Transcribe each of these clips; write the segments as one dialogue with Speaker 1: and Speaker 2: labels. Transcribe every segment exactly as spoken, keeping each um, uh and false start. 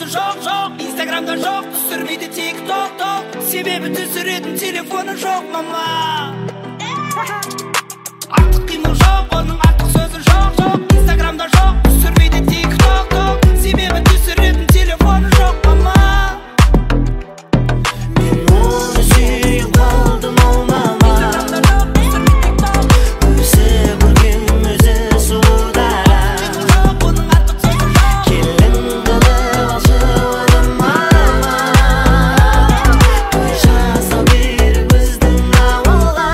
Speaker 1: сөзі жоқ жоқ, инстаграмда жоқ, түсірмейді тик-ток ток, себебі түсіретін телефоны жоқ мама. Артық қимыл жоқ, оның артық сөзі жоқ жоқ, инстаграмда жоқ, түсірмейді тик-ток ток, себебі түсіретін телефоны жоқ мама.
Speaker 2: Мен оны сүйіп қалдым ау мама, өзі көрген өзі сұлу дара, келін қылып алшы оны мама, той жаса бер біздің ауылға.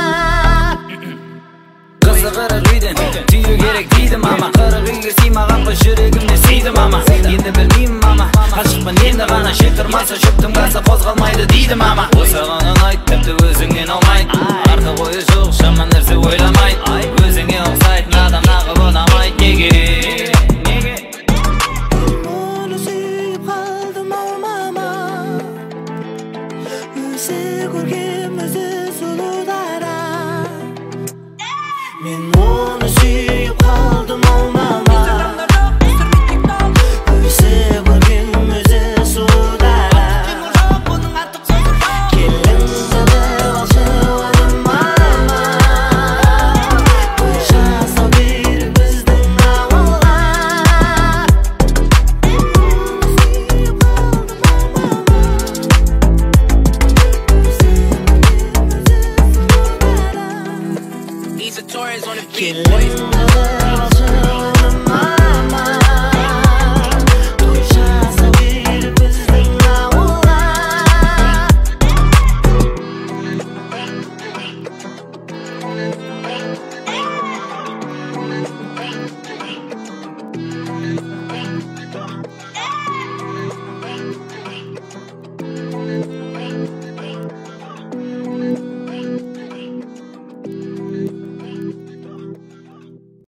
Speaker 3: Қызы қырық үйден түйі керек дейді мама, қырық үйге сыймаған қой жүрегімде сүйді мама. Енді білмеймін мама, ғашықпын енді ғана, шектірмаса шөптің басы қозғалмайды дейді мама. Осығанын айт, тіпті өзіңнен аумайды, артық ойы жоқ, жаман нәрсе ойламайды, өзіңе ұқсайтын адам нағып ұнамайды. Неге?
Speaker 2: Мен оны сүйіп қалдым ау мама, өзі көрген өзі сұлу дара. Мен оны сүйіп қалдым ау мама, өзі көрген өзі сұлу дара, келін қылып алшы оны мама, той жаса бер біздің ауылға.
Speaker 1: He's a Torres on the beat.
Speaker 2: Келін қылып алшы оны мама,